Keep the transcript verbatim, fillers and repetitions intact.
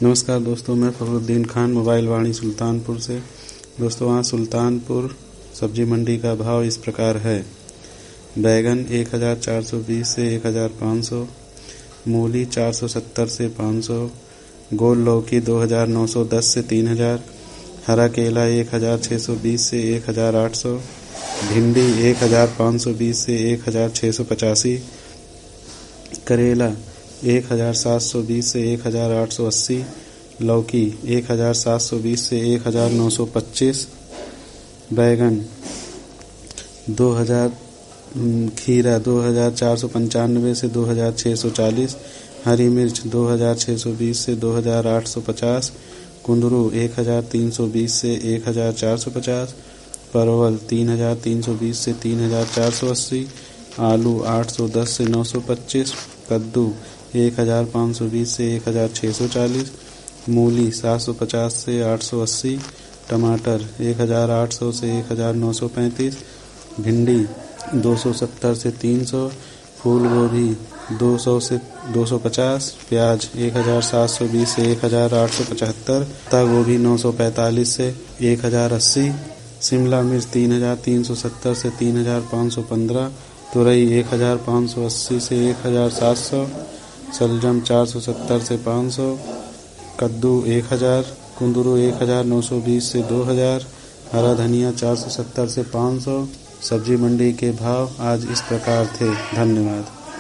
नमस्कार दोस्तों, मैं फखरुद्दीन खान मोबाइल वाणी सुल्तानपुर से। दोस्तों, आज सुल्तानपुर सब्जी मंडी का भाव इस प्रकार है। बैगन एक हज़ार चार सौ बीस से एक हज़ार पाँच सौ, मूली चार सौ सत्तर से पाँच सौ, गोल लौकी दो हज़ार नौ सौ दस से तीन हज़ार, हरा केला एक हज़ार छः सौ बीस से एक हज़ार आठ सौ, भिंडी एक हज़ार पाँच सौ बीस से एक हज़ार छः सौ पचासी, करेला एक हज़ार सात सौ बीस से एक हज़ार आठ सौ अस्सी, लौकी एक हज़ार सात सौ बीस से एक हज़ार नौ सौ पच्चीस, बैगन दो हज़ार, खीरा दो हज़ार चार सौ पंचानवे से दो हज़ार छः सौ चालीस, हरी मिर्च दो हज़ार छः सौ बीस से दो हज़ार आठ सौ पचास, कुंदरू एक हज़ार तीन सौ बीस से एक हज़ार चार सौ पचास, परवल तीन हज़ार तीन सौ बीस से तीन हज़ार चार सौ अस्सी, आलू आठ सौ दस से नौ सौ पच्चीस, कद्दू एक हज़ार पाँच सौ बीस से एक हज़ार छः सौ चालीस, मूली सात सौ पचास से आठ सौ अस्सी, टमाटर एक हज़ार आठ सौ से एक हज़ार नौ सौ पैंतीस, भिंडी दो सौ सत्तर से तीन सौ, फूल गोभी दो सौ से दो सौ पचास, प्याज एक हज़ार सात सौ बीस से एक हज़ार आठ सौ पचहत्तर, पत्ता गोभी नौ सौ पैंतालीस से एक हज़ार अस्सी, शिमला मिर्च तीन हज़ार तीन सौ सत्तर से तीन हज़ार पाँच सौ पंद्रह, तुरई एक हज़ार पाँच सौ अस्सी से एक हज़ार सात सौ, शलजम चार सौ सत्तर से पाँच सौ, कद्दू एक हज़ार, कुंदरू एक हज़ार नौ सौ बीस से दो हज़ार, हरा धनिया चार सौ सत्तर से पाँच सौ। सब्जी मंडी के भाव आज इस प्रकार थे। धन्यवाद।